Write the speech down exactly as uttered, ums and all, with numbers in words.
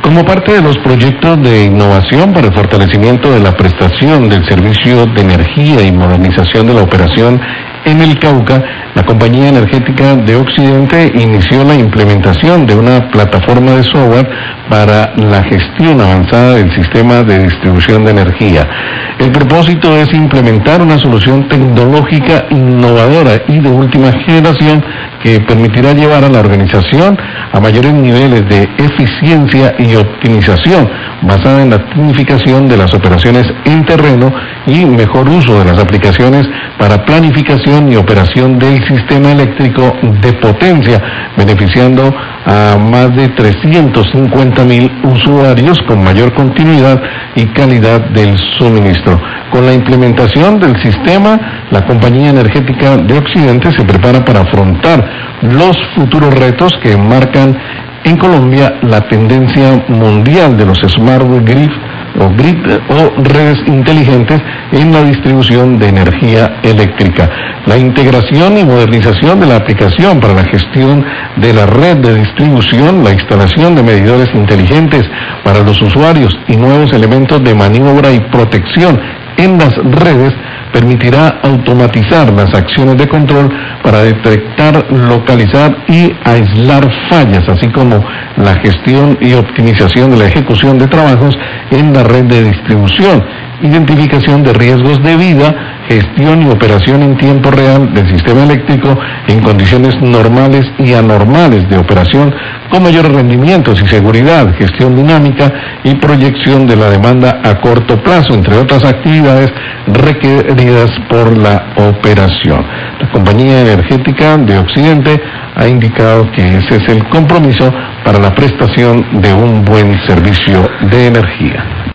Como parte de los proyectos de innovación para el fortalecimiento de la prestación del servicio de energía y modernización de la operación en el Cauca, la Compañía Energética de Occidente inició la implementación de una plataforma de software para la gestión avanzada del sistema de distribución de energía. El propósito es implementar una solución tecnológica innovadora y de última generación que permitirá llevar a la organización a mayores niveles de eficiencia y optimización, basada en la tecnificación de las operaciones en terreno y mejor uso de las aplicaciones para planificación y operación del sistema eléctrico de potencia, beneficiando a más de trescientos cincuenta mil usuarios con mayor continuidad y calidad del suministro. Con la implementación del sistema, la Compañía Energética de Occidente se prepara para afrontar los futuros retos que marcan en Colombia la tendencia mundial de los smart grid o grid o redes inteligentes en la distribución de energía eléctrica. La integración y modernización de la aplicación para la gestión de la red de distribución, la instalación de medidores inteligentes para los usuarios y nuevos elementos de maniobra y protección en las redes permitirá automatizar las acciones de control para detectar, localizar y aislar fallas, así como la gestión y optimización de la ejecución de trabajos en la red de distribución, identificación de riesgos de vida, gestión y operación en tiempo real del sistema eléctrico en condiciones normales y anormales de operación con mayores rendimientos y seguridad, gestión dinámica y proyección de la demanda a corto plazo, entre otras actividades requeridas por la operación. La Compañía Energética de Occidente ha indicado que ese es el compromiso para la prestación de un buen servicio de energía.